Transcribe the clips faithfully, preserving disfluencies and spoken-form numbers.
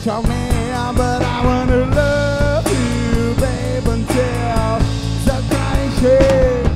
Tell me, but I wanna love you, babe, until the crying shade.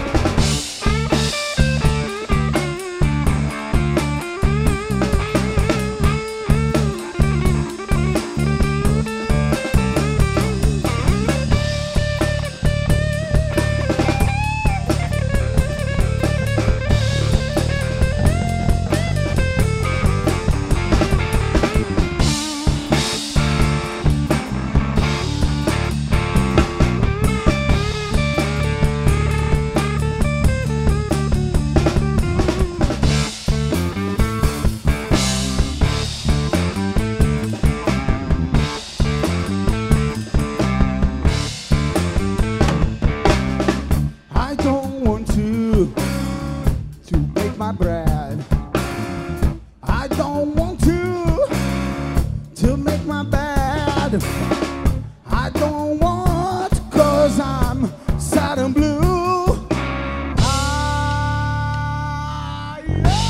I don't want to to bake my bread. I don't want to to make my bed. I don't want, cause I'm sad and blue. Ah,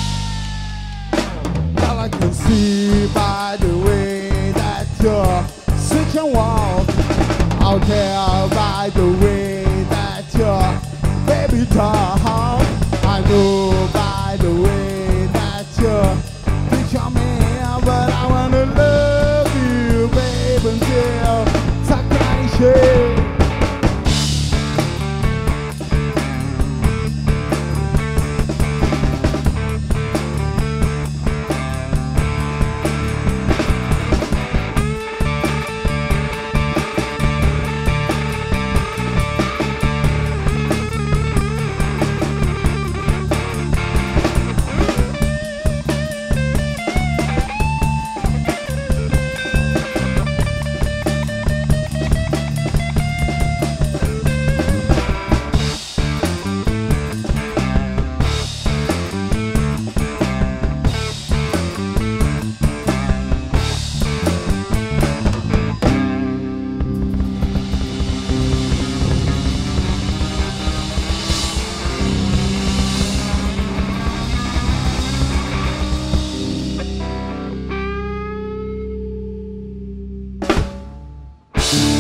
yeah. All I can see by the way that you're switching walls. I'll tell by the way that you're baby talk. I know by the way that you're picture me, but I wanna love you, babe, until Sakai shade.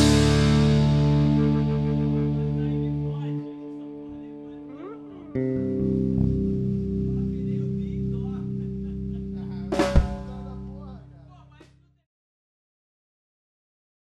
Thank you.